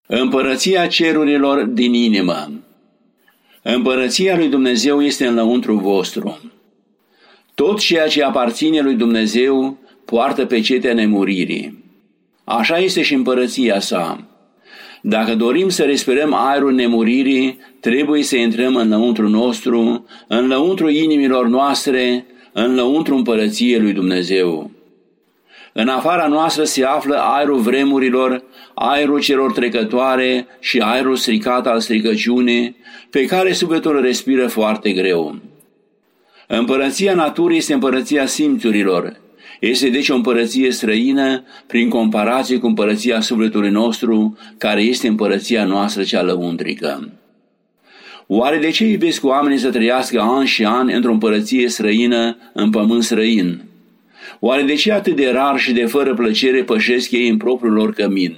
Împărăția cerurilor din inimă. Împărăția lui Dumnezeu este înăuntru vostru. Tot ceea ce aparține lui Dumnezeu poartă pecetea nemuririi. Așa este și împărăția sa. Dacă dorim să respirăm aerul nemuririi, trebuie să intrăm înăuntru nostru, înăuntru inimilor noastre, înăuntru împărăției lui Dumnezeu. În afara noastră se află aerul vremurilor, aerul celor trecătoare și aerul stricat al stricăciunii, pe care sufletul respiră foarte greu. Împărăția naturii este împărăția simțurilor. Este deci o împărăție străină prin comparație cu împărăția sufletului nostru, care este împărăția noastră cea lăuntrică. Oare de ce iubesc oamenii să trăiască ani și ani într-o împărăție străină, în pământ străin? Oare de ce atât de rar și de fără plăcere pășesc ei în propriul lor cămin?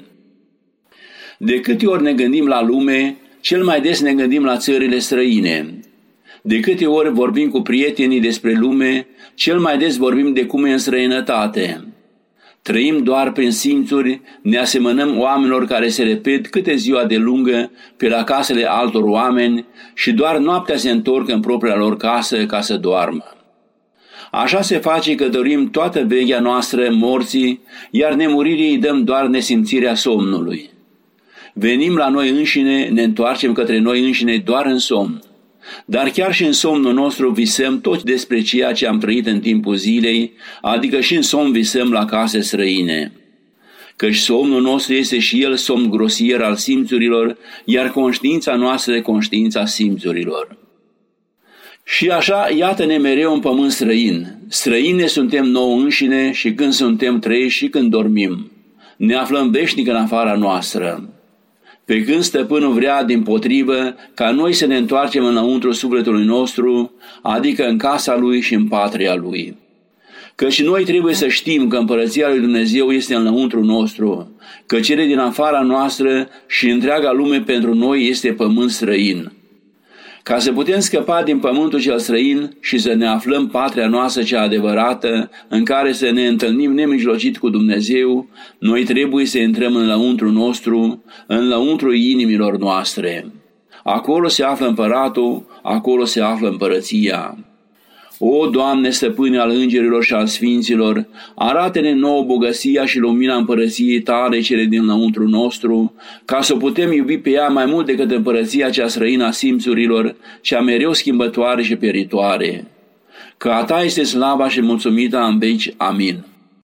De câte ori ne gândim la lume, cel mai des ne gândim la țările străine. De câte ori vorbim cu prietenii despre lume, cel mai des vorbim de cum e în străinătate. Trăim doar prin simțuri, ne asemănăm oamenilor care se repet câte ziua de lungă pe la casele altor oameni și doar noaptea se întorc în propria lor casă ca să doarmă. Așa se face că dorim toată vechea noastră morții, iar nemuririi îi dăm doar nesimțirea somnului. Venim la noi înșine, ne întoarcem către noi înșine doar în somn. Dar chiar și în somnul nostru visăm tot despre ceea ce am trăit în timpul zilei, adică și în somn visăm la case străine. Căci somnul nostru este și el somn grosier al simțurilor, iar conștiința noastră conștiința simțurilor. Și așa, iată-ne mereu în pământ străin. Străine suntem nouă înșine și când suntem treji și când dormim. Ne aflăm veșnic în afara noastră. Pe când stăpânul vrea dimpotrivă ca noi să ne întoarcem înăuntru sufletului nostru, adică în casa lui și în patria lui. Căci noi trebuie să știm că împărăția lui Dumnezeu este înăuntru nostru, că cele din afara noastră și întreaga lume pentru noi este pământ străin. Ca să putem scăpa din pământul cel străin și să ne aflăm patria noastră cea adevărată, în care să ne întâlnim nemijlocit cu Dumnezeu, noi trebuie să intrăm în lăuntru nostru, în lăuntru inimilor noastre. Acolo se află împăratul, acolo se află împărăția. O, Doamne, stăpâne al îngerilor și al sfinților, arată-ne nouă bogăția și lumina împărăției Tale cele din lăuntru nostru, ca să putem iubi pe ea mai mult decât împărăția cea străină a simțurilor, cea mereu schimbătoare și peritoare. Că a Ta este slava și mulțumită în veci. Amin.